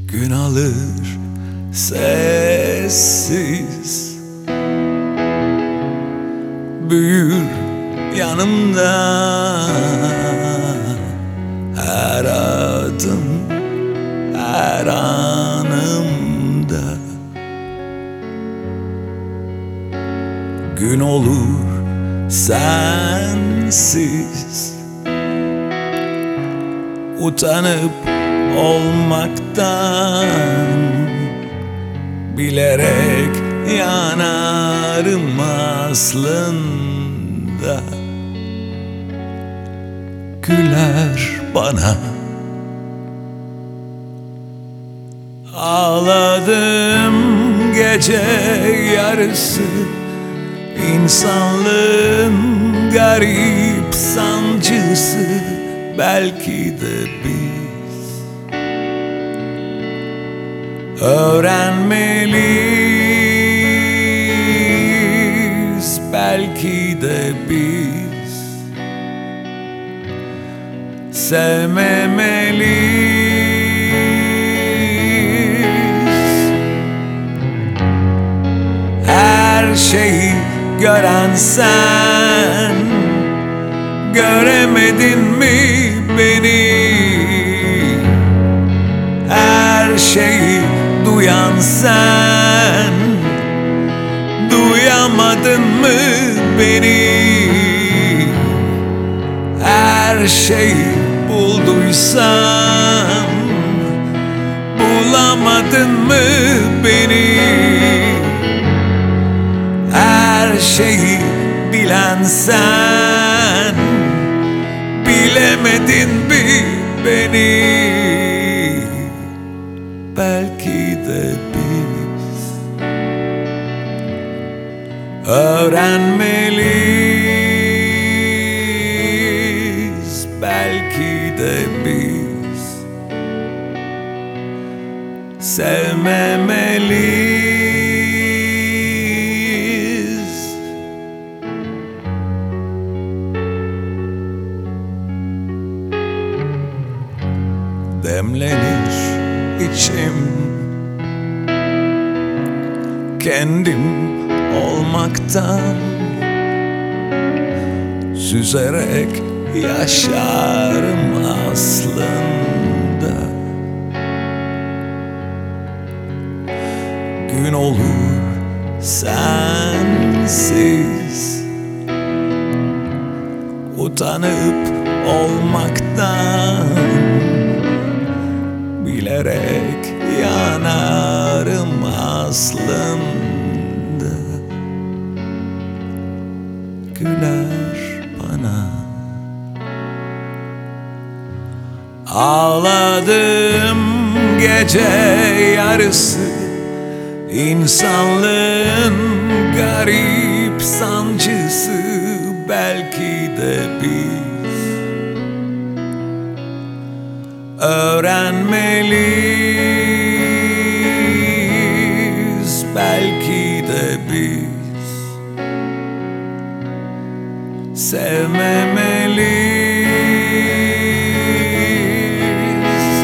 Gün alır sessiz, büyür yanımda her adım, her anımda. Gün olur sensiz, utanıp olmaktan bilerek yanarım aslında. Güler bana, ağladım gece yarısı, İnsanlığın garip sancısı. Belki de biz öğrenmeliyiz, belki de biz sevmemeliyiz. Her şeyi gören sen, göremedin mi beni? Her şeyi duyan sen, duyamadın mı beni? Her şeyi bulduysam, bulamadın mı beni? Her şeyi bilen sen, bilemedin mi beni? Belki de biz öğrenmeliyiz, belki de biz sevmemeliyiz. Demlenir içim, kendim olmaktan süzerek yaşarım aslında. Gün olur sensiz, utanıp olmaktan bilerek yanarım aslında. Güler bana, ağladım gece yarısı, İnsanlığın garip sancısı. Belki de biz öğrenmeliyiz, belki de biz sevmemeliyiz.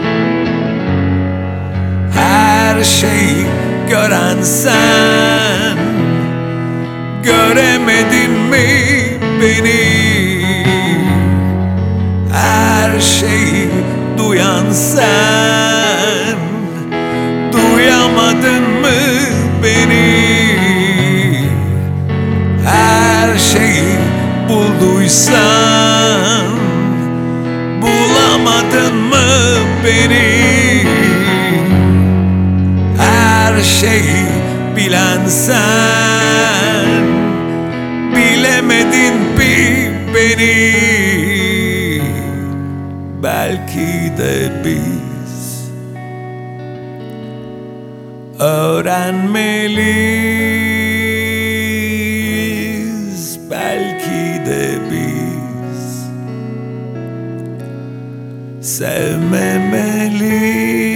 Her şeyi gören sen, göremedin mi beni? Her şeyi duyan sen, duyamadın mı beni? Her şeyi bulduysan, bulamadın mı beni? Her şeyi bilen sen, bilemedin mi beni? Belki de biz öğrenmeliyiz, belki de biz sevmemeliyiz.